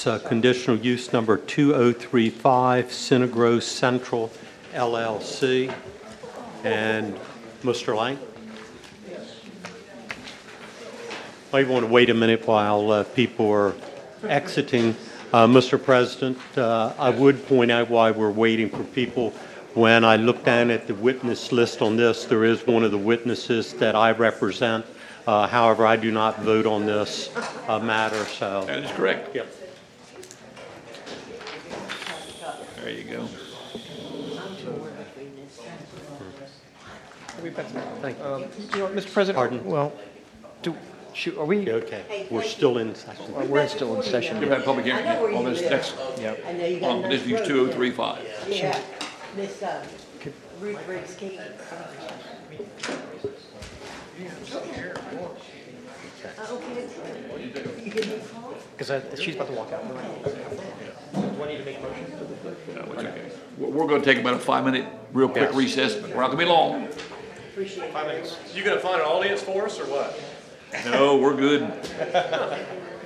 It's conditional use number 2035, Cinegrow Central LLC. And Mr. Lang? I want to wait a minute while people are exiting. Mr. President, I would point out while we're waiting for people, when I look down at the witness list on this, there is one of the witnesses that I represent. However, I do not vote on this matter. So That is correct. Yep. There you go. Thank you. Mr. President. Pardon? Well, are we? Okay. We're still in session. We're still in session. We've had a public hearing on this next, Yep. I know you got on this use 2035. Yeah, Miss Ruth Briggs King. Okay. You give me a call? Because she's about to walk out. Do I need to make a motion? No, it's okay. We're going to take about a 5-minute, real quick Yes. recess, but we're not going to be long. Appreciate it. 5 minutes. You gonna find an audience for us or what? No, we're good.